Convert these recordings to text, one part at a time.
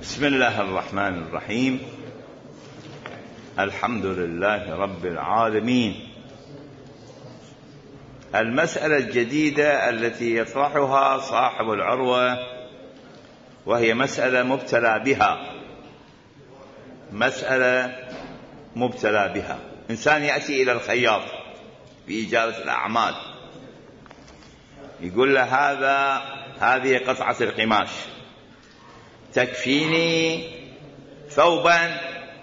بسم الله الرحمن الرحيم. الحمد لله رب العالمين. المسألة الجديدة التي يطرحها صاحب العروة وهي مسألة مبتلى بها. إنسان يأتي إلى الخياط في إجارة الأعمال، يقول له هذه قطعة القماش تكفيني ثوبا؟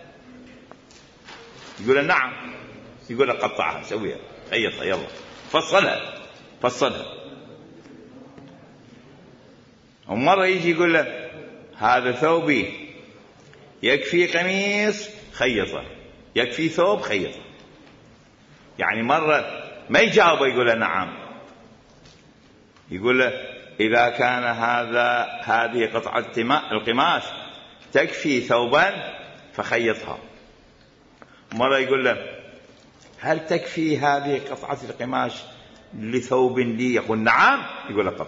يقول له نعم. يقول له قطعها، سويها، خيطها، يلا فصلها. ومرة يجي يقول له هذا ثوبي يكفي قميص، خيطه، يكفي ثوب، خيطه. يعني مرة ما يجاوبه، يقول له نعم. يقول له إذا كان هذه قطعة القماش تكفي ثوبا فخيطها. مرة يقول له هل تكفي هذه قطعة القماش لثوب لي؟ يقول نعم. يقول له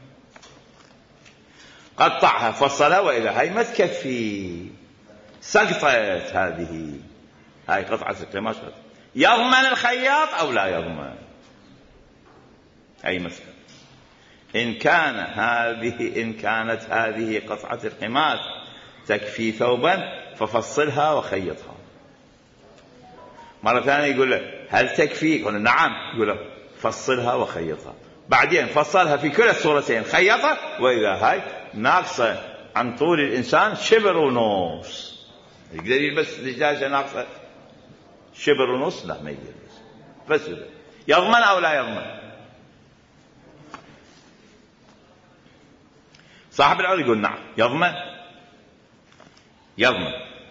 قطعها، فصلها، وإذا هاي ما تكفي، سقطت هاي قطعة القماش. يضمن الخياط أو لا يضمن؟ أي مسألة. إن كانت هذه قطعة القماش تكفي ثوبا ففصلها وخيطها. مرة ثانية يقول له هل تكفي؟ يقول نعم. يقول له فصلها وخيطها. بعدين فصلها في كل الصورتين، خيطها، وإذا هاي ناقصة عن طول الإنسان شبر ونص، يقدر يلبس دجاجة ناقصة شبر ونص؟ لا، ما يقدر يلبس. بس يضمن أو لا يضمن؟ صاحب العروة يقول نعم، يضمن.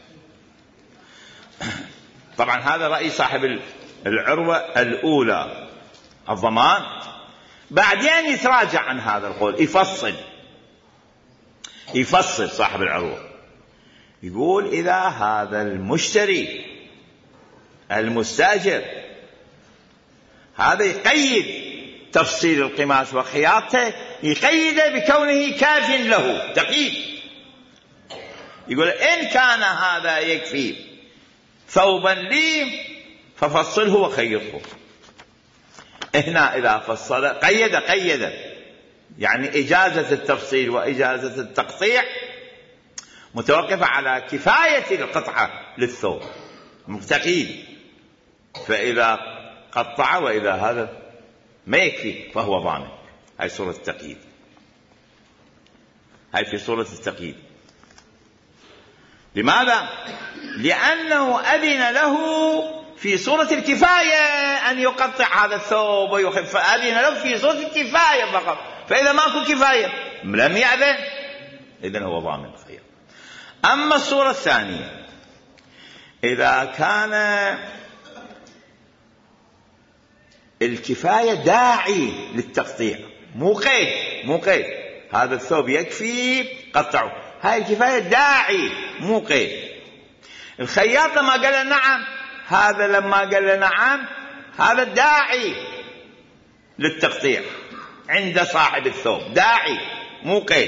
طبعا هذا رأي صاحب العروة الأولى، الضمان. بعدين يتراجع عن هذا القول، يفصل صاحب العروة، يقول إذا هذا المشتري المستأجر هذا يقيد تفصيل القماش وخياطته، يقيده بكونه كاف له، تقييد. يقول إن كان هذا يكفي ثوبا لي ففصله وخيطه. هنا إذا فصل قيد، يعني إجازة التفصيل وإجازة التقطيع متوقفة على كفاية القطعة للثوب، تقييد. فإذا قطع وإذا هذا ما يكفي فهو ضامن. هاي صورة التقييد، هاي في صورة التقييد. لماذا؟ لأنه أذن له في صورة الكفاية أن يقطع هذا الثوب فأذن له في صورة الكفاية فقط. فإذا ماكو كفاية لم يأذن، إذن هو ضامن الخير. أما الصورة الثانية، إذا كان الكفاية داعي للتقطيع، مو قيد، هذا الثوب يكفي قطعه، هاي الكفاية داعي مو قيد. الخياط لما قال نعم، هذا لما قال نعم هذا داعي للتقطيع عند صاحب الثوب، داعي مو قيد.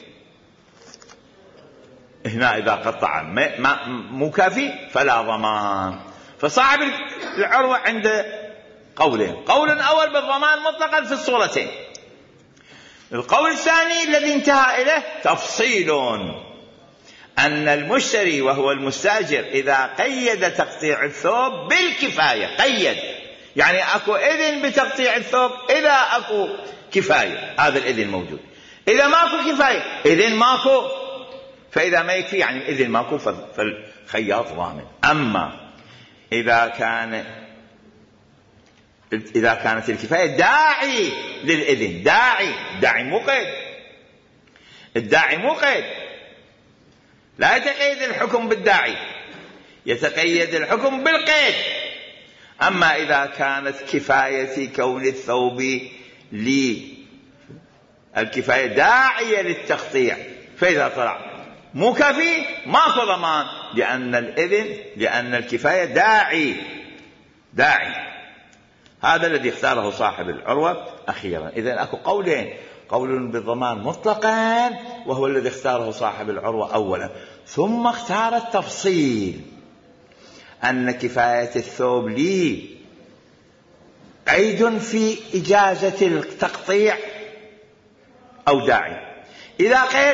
هنا إذا قطع مو كافي فلا ضمان. فصاحب العروة عنده قولين: قول أول بالضمان مطلقا في الصورتين. القول الثاني الذي انتهى إليه تفصيل، أن المشتري وهو المستأجر إذا قيد تقطيع الثوب بالكفاية، قيد يعني أكو إذن بتقطيع الثوب إذا أكو كفاية، هذا الإذن موجود. إذا ماكو كفاية إذن ماكو، فإذا ما يكفي يعني إذن ماكو فالخياط ضامن. أما إذا كانت الكفاية داعي للإذن، داعي مو قيد، الداعي مو قيد، لا يتقيد الحكم بالداعي، يتقيد الحكم بالقيد. أما إذا كانت كفاية كون الثوب الكفاية داعية للتقطيع، فإذا طلع مو كافي ماكو ضمان، لأن الكفاية داعي. هذا الذي اختاره صاحب العروة أخيرا. إذن أكو قولين: قول بالضمان مطلقا وهو الذي اختاره صاحب العروة أولا، ثم اختار التفصيل أن كفاية الثوب لي قيد في إجازة التقطيع أو داعي. إذا قيد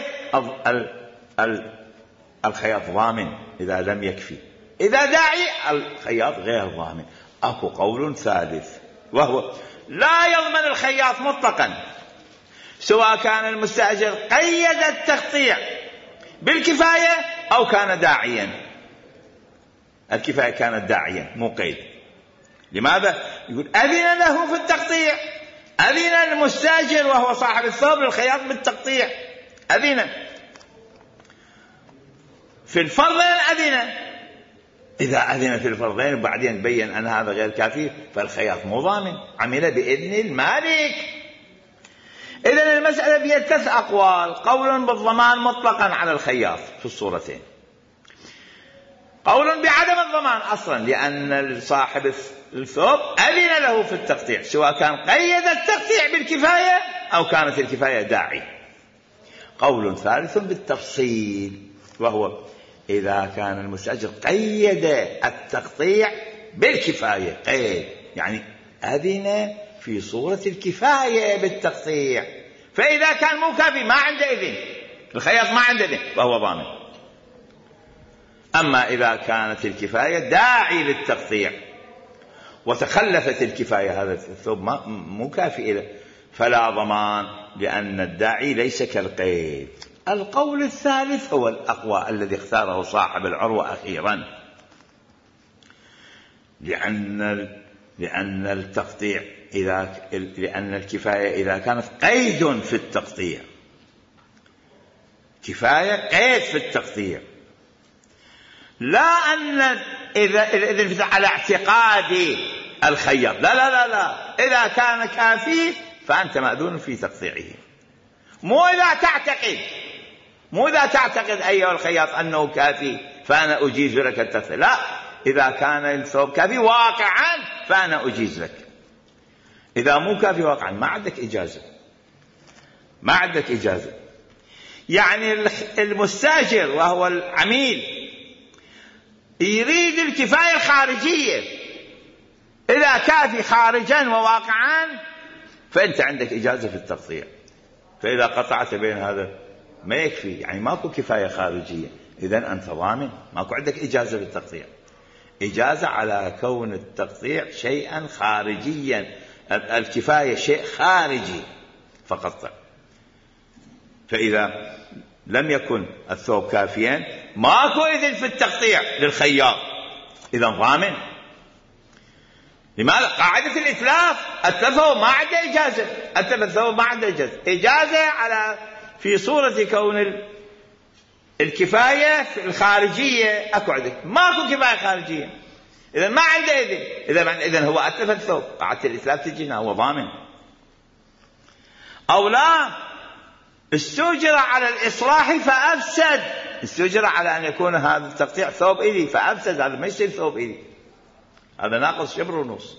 الخياط ضامن إذا لم يكفي، إذا داعي الخياط غير ضامن. أكو قول ثالث وهو لا يضمن الخياط مطلقا سواء كان المستأجر قيد التقطيع بالكفاية أو كان داعيا. الكفاية كانت داعيا مو قيد. لماذا؟ يقول أذن له في التقطيع، أذن المستأجر وهو صاحب الثوب للخياط بالتقطيع، أذن في الفرضين، أذن. إذا أذن في الفرضين وبعدين بين أن هذا غير كافي فالخياط مو ضامن، عمل بإذن المالك. إذن المسألة فيها 3 أقوال: قول بالضمان مطلقا على الخياط في الصورتين، قول بعدم الضمان أصلا لأن صاحب الثوب أذن له في التقطيع سواء كان قيد التقطيع بالكفاية أو كانت الكفاية داعي، قول ثالث بالتفصيل وهو إذا كان المستأجر قيد التقطيع بالكفاية، قيد يعني أذن في صورة الكفاية بالتقطيع، فإذا كان مو كافي ما عنده إذن، الخياط ما عنده إذن فهو ضامن. أما إذا كانت الكفاية داعي للتقطيع وتخلفت الكفاية، هذا الثوب مو كافي إله، فلا ضمان لأن الداعي ليس كالقيد. القول الثالث هو الأقوى الذي اختاره صاحب العروة أخيرا، لأن التقطيع لأن الكفاية إذا كانت قيد في التقطيع، كفاية قيد في التقطيع، لا أن إذا على اعتقاد الخياط، لا لا لا لا، إذا كان كافي فأنت مأذون في تقطيعه، مو إذا تعتقد أيها الخياط أنه كافي فأنا أجيز لك التقطيع، لا، إذا كان الثوب كافي واقعا فأنا أجيز لك. إذا مو كافي واقعا ما عندك إجازة، ما عندك إجازة. يعني المستأجر وهو العميل يريد الكفاية الخارجية، إذا كافي خارجا وواقعا فأنت عندك إجازة في التقطيع، فإذا قطعت بين هذا ما يكفي، يعني ماكو كفاية خارجية، إذن أنت ضامن، ماكو عندك إجازة في التقطيع، إجازة على كون التقطيع شيئا خارجيا، الكفاية شيء خارجي فقط. فإذا لم يكن الثوب كافيا ماكو إذن في التقطيع للخياط، إذن ضامن. لماذا؟ قاعدة الإتلاف، الثوب ما عنده إجازة، الثوب ما عنده إجازة على في صورة كون الكفاية الخارجية أكو عندك، ماكو كفاية خارجية، إذا ما عنده إذن، إذن هو أتلف الثوب، قاعدة الإتلاف تجينا هو ضامن. أو لا، استؤجر على الإصلاح فأفسد، استؤجر على أن يكون هذا التقطيع ثوب إلي فأفسد، هذا ما يصير ثوب إلي، هذا ناقص شبر ونص.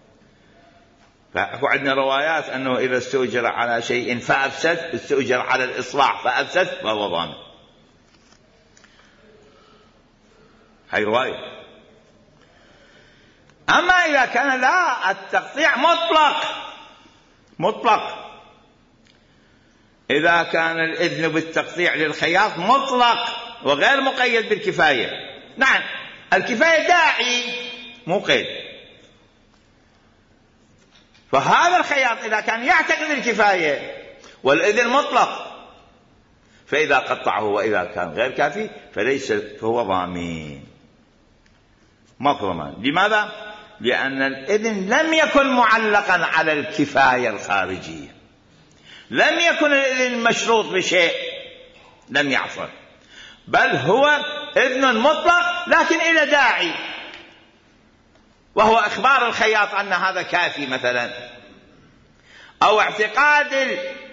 فأكو عندنا روايات أنه إذا استؤجر على شيء فأفسد، استؤجر على الإصلاح فأفسد فهو ضامن، هاي رواية. أما إذا كان لا، التقطيع مطلق، إذا كان الإذن بالتقطيع للخياط مطلق وغير مقيد بالكفاية، نعم الكفاية داعي مو قيد، فهذا الخياط إذا كان يعتقد الكفاية والإذن مطلق فإذا قطعه وإذا كان غير كافي فهو ضامن، ماكو ضمان. لماذا؟ لأن الإذن لم يكن معلقا على الكفاية الخارجية، لم يكن الإذن مشروط بشيء، لم يعصر، بل هو إذن مطلق لكن إلى داعي، وهو إخبار الخياط أن هذا كافي مثلا، أو اعتقاد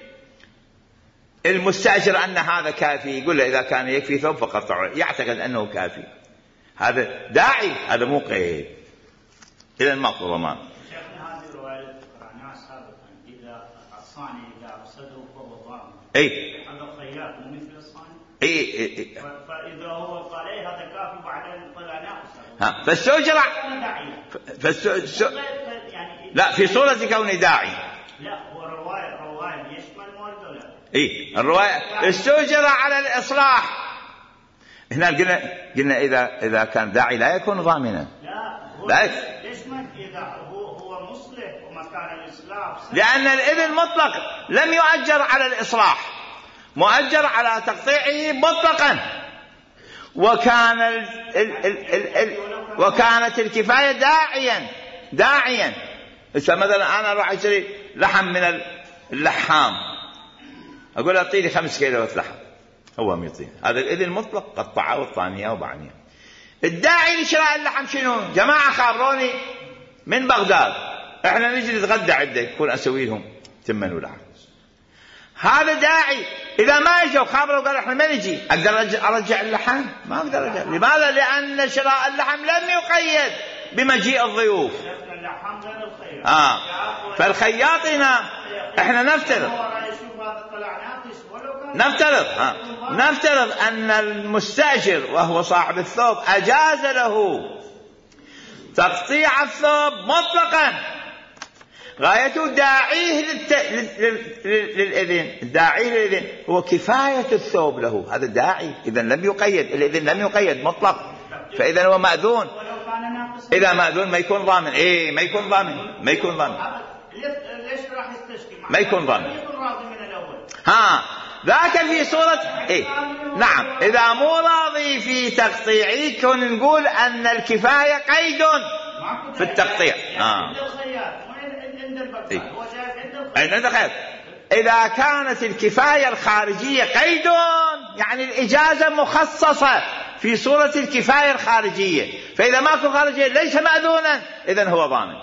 المستأجر أن هذا كافي، يقول له إذا كان يكفي ثوب فقطعه، يعتقد أنه كافي، هذا داعي، هذا مو قيد، إذا ماكو ضمان. شيخنا هذه الرواية قرأناها سابقا، إذا الصانع إذا أفسدوا اي هذا الخياط مو مثل الصانع. اي فاذا هو قال ايه هذا كافي وبعدين طلع ناقص. ها فاستؤجر لا في صورة كونه داعي. لا هو رواية يشمل مورد ولا اي الرواية استؤجر على الإصلاح. هنا قلنا إذا كان داعي لا يكون ضامنا. لا يشمل إذا هو مصلح ومكان الإصلاح، لأن الإذن مطلق لم يؤجر على الإصلاح، مؤجر على تقطيعه مطلقا. وكانت الكفاية داعيا. مثلا أنا أروح أشتري لحم من اللحام، أقول أعطيني 5 كيلوات لحم، هو يعطيني، هذا الإذن مطلق، قطعه وطانية وبعنية. الداعي لشراء اللحم شنو؟ جماعة خابروني من بغداد، احنا نجي نتغدى عندك، يكون أسوي لهم تمن ولحم. هذا داعي. إذا ما اجوا خابروا وقالوا احنا ما نجي، أقدر أرجع اللحم؟ ما أقدر أرجع. لماذا؟ لأن شراء اللحم لم يقيد بمجيء الضيوف. فالخياط هنا احنا نفترض أن المستأجر وهو صاحب الثوب أجاز له تقطيع الثوب مطلقا، غايته داعيه للإذن. داعيه للإذن هو كفاية الثوب له، هذا داعي. إذن لم يقيد، الإذن لم يقيد مطلق، فإذا هو مأذون. إذا مأذون ما يكون ضامن. إيه ما يكون ضامن. ليش راح يستشكي؟ ما يكون ضامن. ذاك في صورة إيه؟ نعم. إذا مو راضي في تقطيعه كن نقول أن الكفاية قيد في التقطيع. إذا كانت الكفاية الخارجية قيد، يعني الإجازة مخصصة في صورة الكفاية الخارجية، فإذا ماكو خارجية ليس مأذونا، إذن هو ضامن.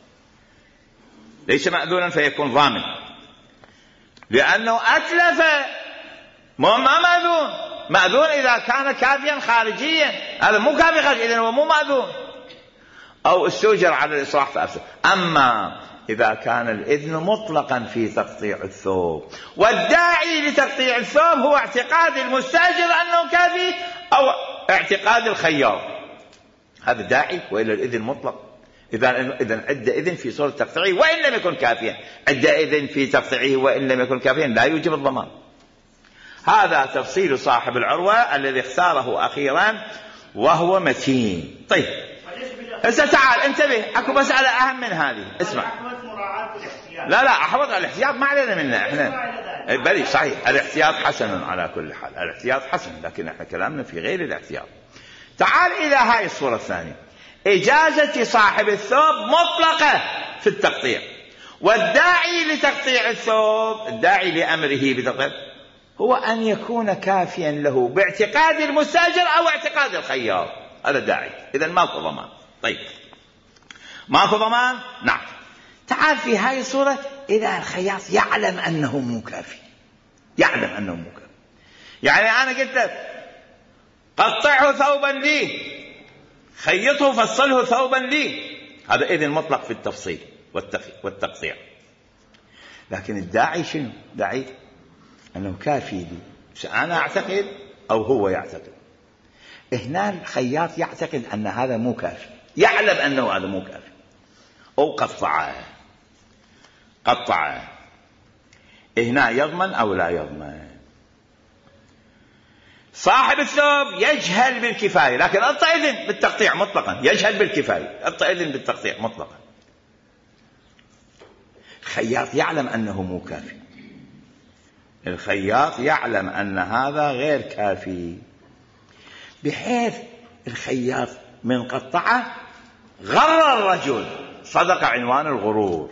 ليس مأذونا فيكون ضامن، لأنه أتلف. ما مأذون. مأذون إذا كان كافيا خارجيا، هذا مو كافي خارجيا، إذن هو مو مأذون. أو استؤجر على الإصلاح فأفسد. أما إذا كان الإذن مطلقا في تقطيع الثوب، والداعي لتقطيع الثوب هو اعتقاد المستأجر أنه كافي أو اعتقاد الخياط، هذا داعي، وإلا الإذن مطلق. إذا عد إذن في صورة تقطيعه وإن لم يكن كافيا، عد إذن في تقطيعه وإن لم يكن كافيا، لا يوجب الضمان. هذا تفصيل صاحب العروة الذي اختاره أخيرا وهو متين. طيب هسه تعال انتبه، اكو مسألة أهم من هذه. اسمع. لا أحوط على الاحتياط ما علينا منه احنا. بلي صحيح الاحتياط حسن على كل حال، الاحتياط حسن، لكن احنا كلامنا في غير الاحتياط. تعال إلى هاي الصورة الثانية. إجازة صاحب الثوب مطلقة في التقطيع، والداعي لتقطيع الثوب، الداعي لأمره بتقطيع، هو أن يكون كافيا له باعتقاد المستأجر أو اعتقاد الخياط، هذا داعي. إذن ماكو ضمان. طيب ماكو ضمان. نعم. تعال في هاي الصورة، إذا الخياط يعلم أنه مو كافي، يعني أنا قلت لك قطعه ثوبا لي، خيطه فصله ثوبا لي، هذا إذن مطلق في التفصيل والتقطيع. لكن الداعي شنو؟ داعي أنه كافي لي، أنا أعتقد أو هو يعتقد. هنا الخياط يعتقد أن هذا مو كافي، يعلم أنه هذا مو كافي، أو قطعه. هنا يضمن أو لا يضمن؟ صاحب الثوب يجهل بالكفاية، لكن أعطى إذن بالتقطيع مطلقا. يجهل بالكفاية، أعطى إذن بالتقطيع مطلقا. الخياط يعلم أنه مو كافي، الخياط يعلم أن هذا غير كافي، بحيث الخياط من قطعه غر الرجل، صدق عنوان الغرور.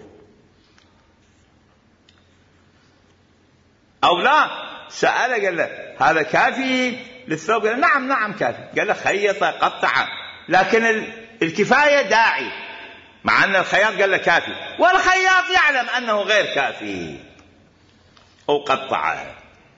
أو لا، سأله قال له هذا كافي للثوب؟ قال نعم كافي. قال له خيط قطعه، لكن الكفاية داعي، مع أن الخياط قال له كافي، والخياط يعلم أنه غير كافي، أو قطعه.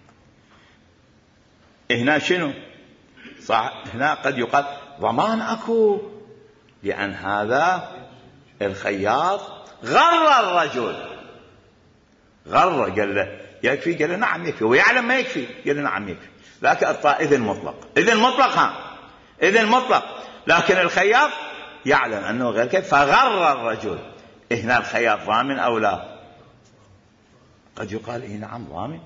هنا شنو؟ صح، هنا قد يقال ضمان أكو، لأن هذا الخياط غر الرجل، قال له يكفي؟ قال له نعم يكفي. ويعلم ما يكفي؟ قال له نعم يكفي. لكن إذن مطلق، إذن مطلق، إذن مطلق. لكن الخياط يعلم أنه غير كافي فغر الرجل. هنا الخياط ضامن أو لا؟ قد يقال نعم ضامن،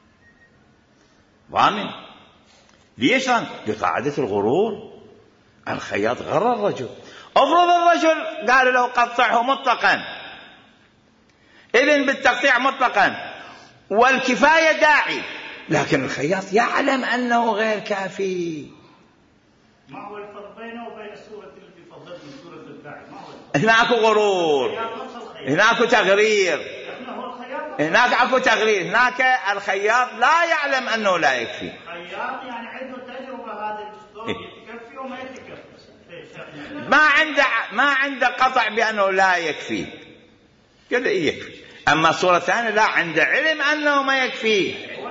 ضامن. ليش؟ لقاعدة الغرور. الخياط غر الرجل. افرض الرجل قال له قطعه مطلقا، إذن بالتقطيع مطلقا والكفاية داعي، لكن الخياط يعلم أنه غير كافي. ما هو الفرق بينه وبين السورة التي فضلت من سورة الداعي؟ ما هو هناك غرور، هناك تغرير، هناك اكو تغرير. هناك الخياط لا يعلم أنه لا يكفي. خياط يعني عنده تجربة هذا الأسلوب يكفي وما يكفي، ما عنده قطع بأنه لا يكفي. قال له يكفي. أما الصورة الثانية لا، عنده علم أنه ما يكفي.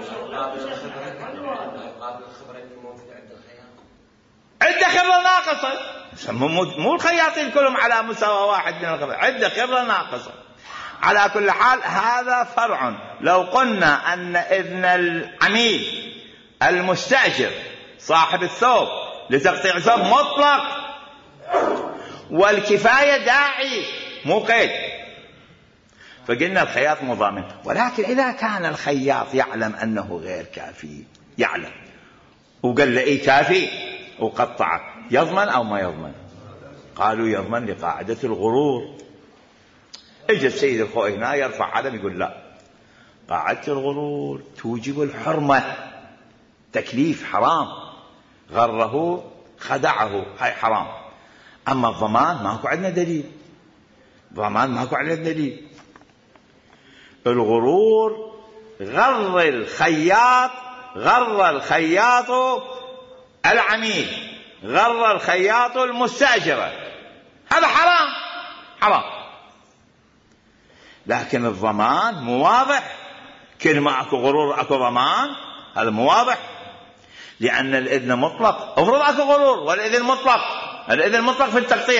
عنده خبرة ناقصة. مو الخياطين كلهم على مستوى واحد من الخبرة، عنده خبرة ناقصة. على كل حال هذا فرع. لو قلنا أن إذن العميل المستأجر صاحب الثوب لتقطيع ثوب مطلق والكفاية داعي مو قيد، فقلنا الخياط مضامن. ولكن إذا كان الخياط يعلم أنه غير كافي، يعلم وقال له إيه كافي وقطعه، يضمن أو ما يضمن؟ قالوا يضمن لقاعدة الغرور. اجى السيد الخوئي هنا يرفع علم يقول لا، قاعدة الغرور توجب الحرمة، تكليف حرام، غره خدعه، هاي حرام. أما الضمان ماكو عندنا دليل، ضمان ماكو عندنا دليل. الغرور غر الخياط، غر الخياط العميل، غر الخياط المستأجرة، هذا حرام، حرام. لكن الضمان مو واضح، كل ما اكو غرور اكو ضمان، هذا مو واضح، لأن الإذن مطلق. افرض اكو غرور والإذن مطلق، الإذن مطلق في التقطيع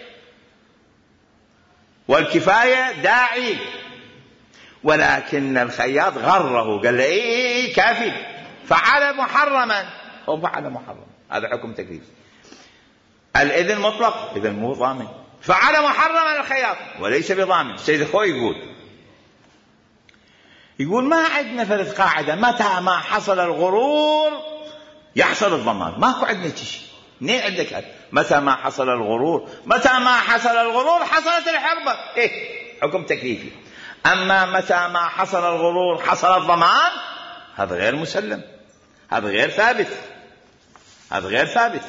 والكفاية داعي، ولكن الخياط غره قال له إيه كافي، فعل محرما، هو فعل محرم، هذا حكم تكليف. الإذن مطلق، إذن مو ضامن، فعل محرما الخياط وليس بضامن. السيد الخوئي يقول ما عندنا فرض قاعدة متى ما حصل الغرور يحصل الضمان، ماكو عندنا شيء. منين عندك هذا؟ متى ما حصل الغرور، متى ما حصل الغرور حصلت الحرمة، إيه حكم تكليفي. أما متى ما حصل الغرور حصل الضمان، هذا غير مسلم، هذا غير ثابت، هذا غير ثابت.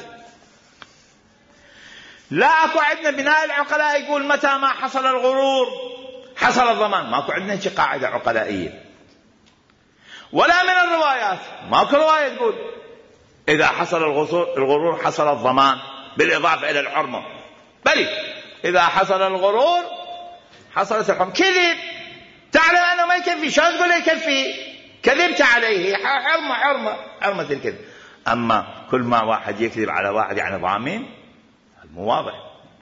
لا أكو عندنا بناء العقلاء يقول متى ما حصل الغرور حصل الضمان، ماكو عندنا شي قاعدة عقلائية. ولا من الروايات ماكو رواية تقول إذا حصل الغرور حصل الضمان بالإضافة إلى الحرمة، بل إذا حصل الغرور حصلت الحرمة. كذب، تعلم أنه ما يكفي، شلون تقول يكفي؟ كذبت عليه، حرمة حرمة حرمة الكذب. أما كل ما واحد يكذب على واحد يعني ضامن، مو واضح.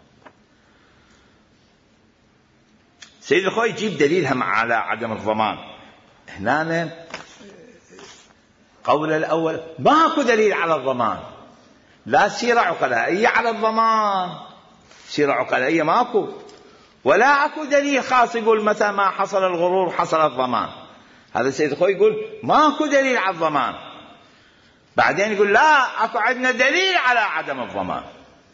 سيد الخوئي يجيب دليلهم على عدم الضمان. هنا قول الأول ماكو دليل على الضمان، لا سيرة عقلائية على الضمان، سيرة عقلائية ماكو، ولا اكو دليل خاص يقول متى ما حصل الغرور حصل الضمان. هذا السيد الخوئي يقول ماكو دليل على الضمان. بعدين يقول لا، اكو عندنا دليل على عدم الضمان،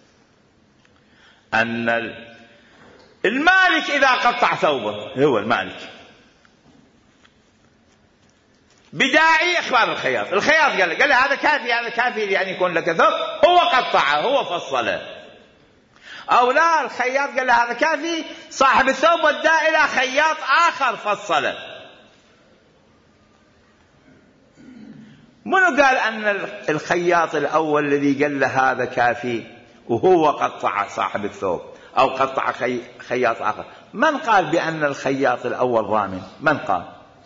أن المالك إذا قطع ثوبه، هو المالك بداعي إخبار الخياط، الخياط قال له هذا كافي، هذا كافي يعني يكون لك ثوب، هو قطعه، هو فصله. أو لا، الخياط قال له هذا كافي، صاحب الثوب وداه إلى خياط آخر فصله. منو قال أن الخياط الأول الذي قال له هذا كافي وهو قطع صاحب الثوب أو قطع خياط آخر؟ من قال بأن الخياط الأول ضامن؟ من قال؟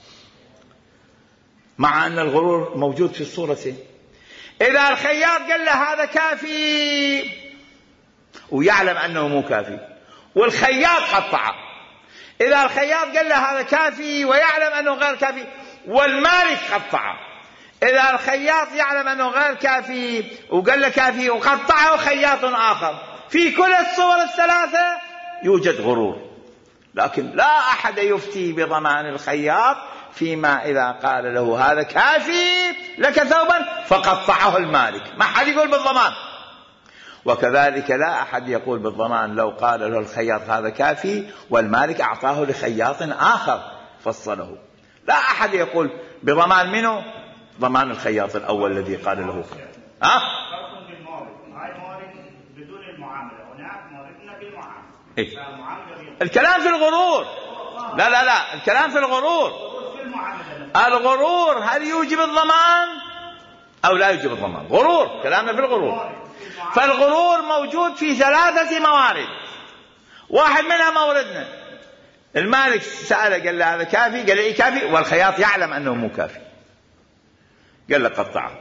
مع أن الغرور موجود في الصورتين. إذا الخياط قال له هذا كافي ويعلم أنه مو كافي والخياط قطعه، إذا الخياط قال له هذا كافي ويعلم أنه غير كافي والمالك قطعه. إذا الخياط يعلم أنه غير كافي وقال له كافي وقطعه خياط آخر، في كل الصور الثلاثة يوجد غرور. لكن لا أحد يفتي بضمان الخياط فيما إذا قال له هذا كافي لك ثوبا فقطعه المالك، ما حد يقول بالضمان. وكذلك لا أحد يقول بالضمان لو قال له الخياط هذا كافي والمالك أعطاه لخياط آخر فصله. لا أحد يقول بضمان منه؟ ضمان الخياط الأول الذي قال له بدون المعاملة، هناك موردنا بالمعاملة. إيه؟ الكلام في الغرور. لا الكلام في الغرور. الغرور هل يوجب الضمان أو لا يوجب الضمان؟ غرور، كلامنا في الغرور. فالغرور موجود في 3 موارد، واحد منها موردنا. المالك سأله قال له هذا كافي، قال له إيه كافي، والخياط يعلم أنه مو كافي، قال له قطعه.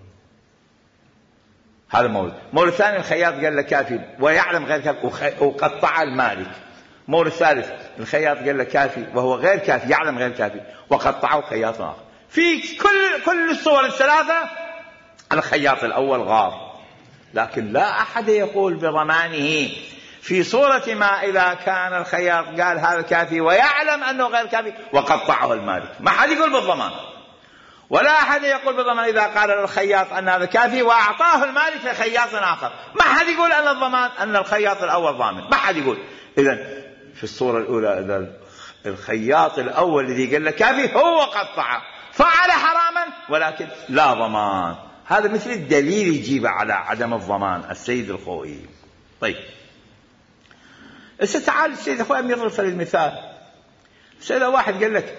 هذا مورد. مورد ثاني الخياط قال له كافي ويعلم غير كافي وقطع المالك. مورد ثالث الخياط قال له كافي وهو غير كافي، يعلم غير كافي وقطعه خياط آخر. في كل الصور الثلاثة الخياط الأول غار. لكن لا أحد يقول بضمانه في صورة ما إذا كان الخياط قال هذا كافي ويعلم أنه غير كافي وقطعه المالك، ما حد يقول بالضمان. ولا أحد يقول بالضمان إذا قال للخياط أن هذا كافي وأعطاه المالك لخياط آخر، ما حد يقول أن الضمان أن الخياط الأول ضامن، ما حد يقول. إذن في الصورة الأولى إذا الخياط الأول الذي قال له كافي هو قطعه فعل حراما ولكن لا ضمان. هذا مثل الدليل يجيب على عدم الضمان السيد الخوئي. طيب تعال السيد الخوئي يضرب المثال. سأله واحد قال لك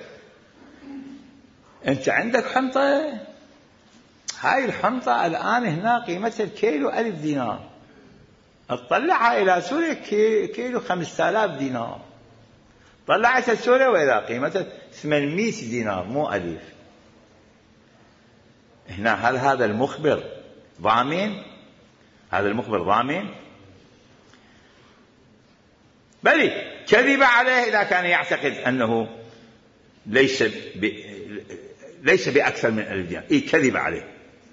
أنت عندك حنطة، هاي الحنطة الآن هنا قيمتها الكيلو 1000 دينار، اطلعها إلى سوريا كيلو 5000 دينار، طلعتها سوريا وإلى قيمتها 800 دينار مو 1000. هنا هل هذا المخبر ضامن؟ هذا المخبر ضامن؟ بل كذب عليه إذا كان يعتقد أنه ليس بأكثر من 1000 دينار. كذب عليه،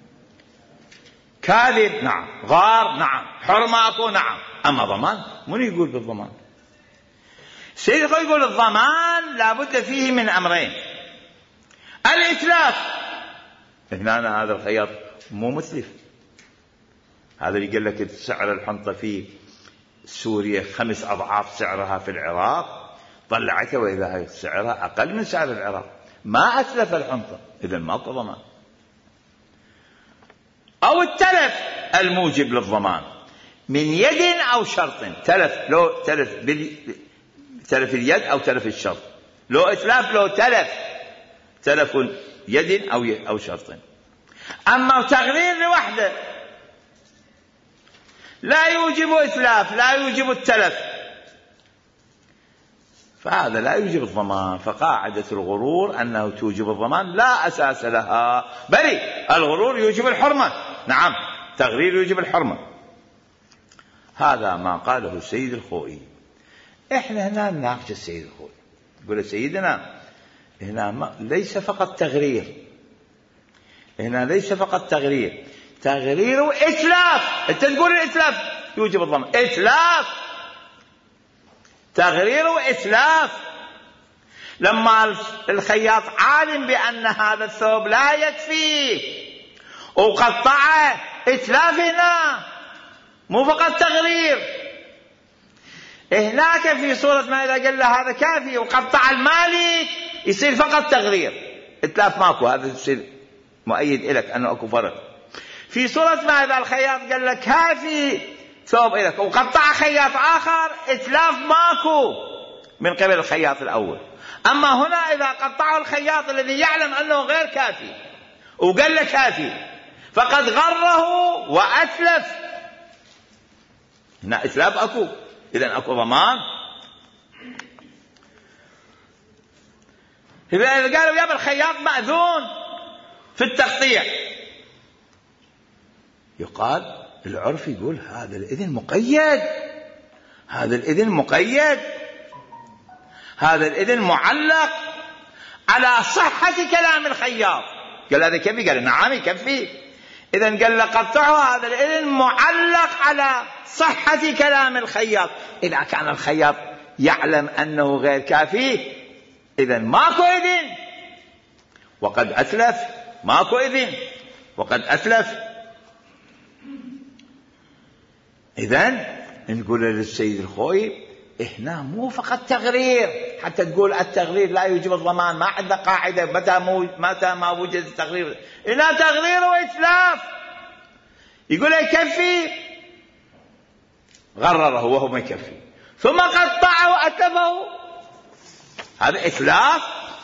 كاذب نعم، غار نعم، حرمة أكو نعم، أما ضمان من يقول بالضمان؟ سيد يقول الضمان لابد فيه من أمرين. الإتلاف، هنا هذا الخياط مو متلف، هذا اللي قال لك سعر الحنطة في سوريا 5 أضعاف سعرها في العراق، طلعتها وإذا سعرها أقل من سعر العراق، ما أتلف الحنطة، إذن ما أكو ضمان. أو التلف الموجب للضمان من يد أو شرط، تلف لو تلف اليد أو تلف الشرط، لو إتلاف لو تلف يد أو شرط. أما تغرير لوحده لا يوجب إتلاف لا يوجب التلف، فهذا لا يوجب الضمان. فقاعدة الغرور أنه توجب الضمان لا أساس لها، بل الغرور يوجب الحرمة. نعم، تغرير يوجب الحرمة. هذا ما قاله السيد الخوئي. إحنا هنا نناقش السيد الخوئي، يقول سيدنا هنا ليس فقط تغرير، هنا ليس فقط تغرير وإتلاف. أنت تقول الإتلاف يوجب الضمان، إتلاف، تغرير وإتلاف. لما الخياط عالم بأن هذا الثوب لا يكفي وقطعه، إتلاف هنا مو فقط تغرير. هناك في صورة ما إذا قال له هذا كافي وقطع المالك يصير فقط تغرير، إتلاف ماكو، هذا يصير مؤيد إليك أنه أكو فرق. في صورة ما إذا الخياط قال لك كافي ثوب إليك وقطع خياط آخر، إتلاف ماكو من قبل الخياط الأول. أما هنا إذا قطعه الخياط الذي يعلم أنه غير كافي وقال له كافي فقد غره وأتلف، هنا إتلاف أكو، إذن أكو ضمان. إذا قالوا يا الخياط مأذون في التقطيع، يقال العرف يقول هذا الإذن مقيد، هذا الإذن مقيد، هذا الإذن معلق. على صحة كلام الخياط. قال هذا كيف؟ قال نعم يكفي. إذن قال قطعوا هذا الإذن معلق على صحة كلام الخياط. إذا كان الخياط يعلم أنه غير كافي إذن ماكو إذن، وقد أتلف. ماكو إذن وقد أتلف. إذن نقول للسيد الخوي هنا مو فقط تغرير حتى تقول التغرير لا يوجب الضمان، ما عندنا قاعدة متى ما وجد التغرير. هنا تغرير وإتلاف. يقول يكفي، غرره وهو ما يكفي، ثم قطعه وأتلفه، هذا إتلاف.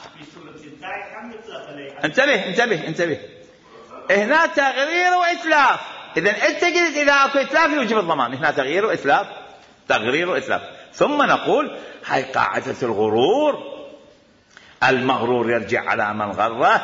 انتبه هنا تغرير وإتلاف. إذن أنت قلت إذا أكو إتلاف يوجب الضمان، هنا تغيير وإتلاف، تغرير وإتلاف. ثم نقول هاي قاعدة الغرور، المغرور يرجع على من غره.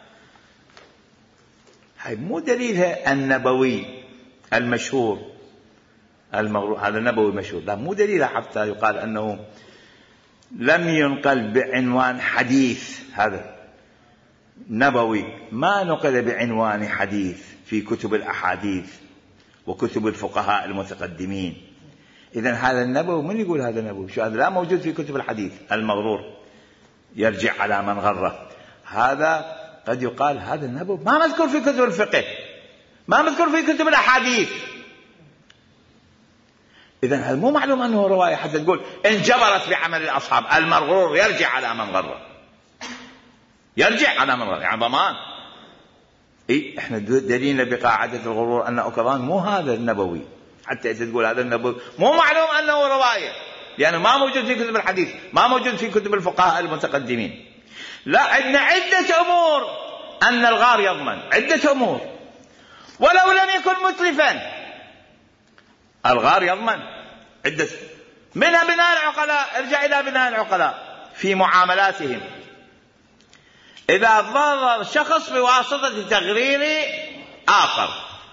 هاي مو دليلها النبوي المشهور المغرور، هذا النبوي مشهور، لا مو دليلها حتى يقال أنه لم ينقل بعنوان حديث. هذا نبوي ما نقل بعنوان حديث في كتب الأحاديث وكتب الفقهاء المتقدمين. إذن هذا النبوي من يقول هذا النبوي؟ شو هذا لا موجود في كتب الحديث. المغرور يرجع على من غره، هذا قد يقال هذا النبوي ما مذكور في كتب الفقه، ما مذكور في كتب الأحاديث. إذن هذا مو معلوم أنه رواية حتى تقول انجبرت بعمل الأصحاب. المغرور يرجع على من غره، يرجع على من غره، يعني ضمان. احنا دليلنا بقاعدة الغرور أن أكران مو هذا النبوي، حتى تقول هذا النبوي مو معلوم أنه رواية، لأنه ما موجود في كتب الحديث، ما موجود في كتب الفقهاء المتقدمين. لا، عندنا عدة أمور أن الغار يضمن، عدة أمور ولو لم يكن متلفا الغار يضمن عدة. منها بناء العقلاء، ارجع إلى بناء العقلاء في معاملاتهم. إذا ضرر شخص بواسطة تغرير آخر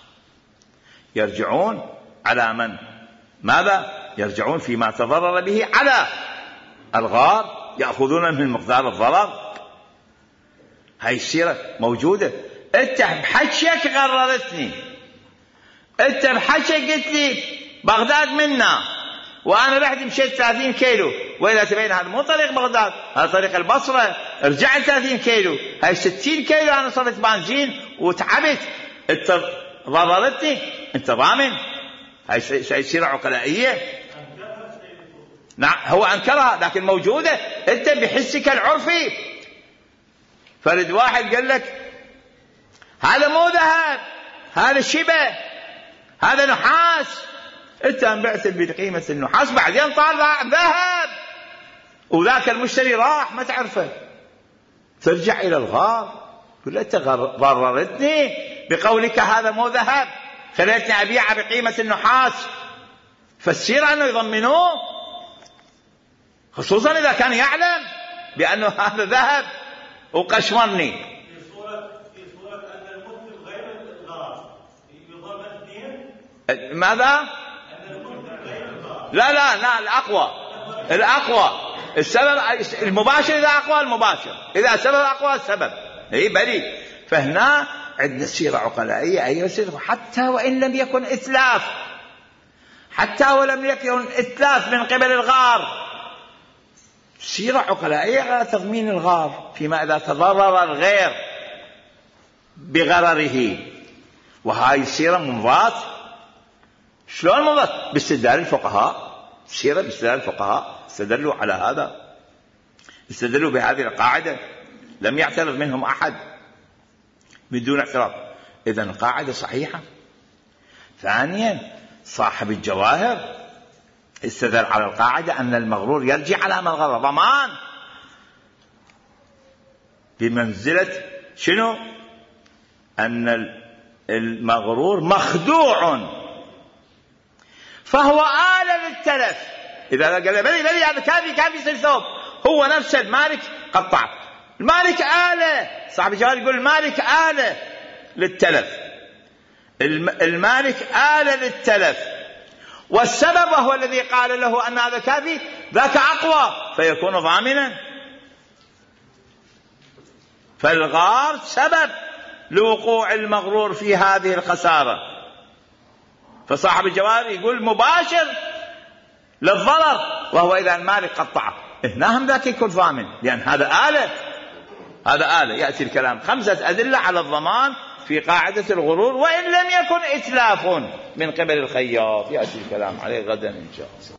يرجعون على من؟ ماذا؟ يرجعون فيما تضرر به على الغار، يأخذون من مقدار الضرر. هاي السيرة موجودة. انت بحكيك غررتني، انت بحكيك قلت لي بغداد منا، وانا رحت مشيت 30 كيلو، واذا تبين هذا مو طريق بغداد، هذا طريق البصرة، رجعت 30 كيلو، هاي 60 كيلو انا صرت بنزين وتعبت، انت ضررتني، انت ضامن. هاي سيرة عقلائية. نعم هو انكرها لكن موجودة، انت بحسك العرفي. فرد واحد قال لك هذا مو ذهب، هذا شبه، هذا نحاس، انت انبعت بقيمة النحاس، بعدين طار ذهب وذاك المشتري راح ما تعرفه، ترجع الى الغار تقول انت ضررتني بقولك هذا مو ذهب، خليتني ابيعه بقيمة النحاس. فالسيرة انه يضمنوه، خصوصا اذا كان يعلم بانه هذا ذهب وقشمرني. في صورة ان المسلم غير الغار يضمن اثنين. ماذا؟ لا الأقوى السبب المباشر، إذا أقوى المباشر، إذا سبب أقوى السبب. بلي. فهنا عندنا سيرة عقلائية، أي سيرة حتى وإن لم يكن إتلاف، حتى ولم يكن إتلاف من قبل الغار، سيرة عقلائية على تضمين الغار فيما إذا تضرر الغير بغرره. وهاي السيرة منضات. شلون منضات؟ باستدلال الفقهاء. السيرة باستدلال الفقهاء استدلوا على هذا، استدلوا بهذه القاعدة، لم يعترض منهم أحد بدون اعتراض. إذن القاعدة صحيحة. ثانيا صاحب الجواهر استدل على القاعدة أن المغرور يرجع على من غرر، ضمان بمنزلة شنو؟ أن المغرور مخدوع فهو آلة للتلف. إذا قال بلي هذا كافي سلسوب، هو نفس المالك قطع، المالك آلة. صاحب الجوال يقول المالك آلة للتلف، المالك آلة للتلف، والسبب وهو الذي قال له أن هذا كافي ذاك أقوى فيكون ضامنا. فالغار سبب لوقوع المغرور في هذه الخسارة. فصاحب الجوار يقول مباشر للضرر، وهو إذا المالك قطعه هنا هم ذاك يكون ضامن، لأن هذا آلة. يأتي الكلام 5 أدلة على الضمان في قاعدة الغرور، وإن لم يكن إتلاف من قبل الخياط، يأتي الكلام عليه غدا إن شاء الله.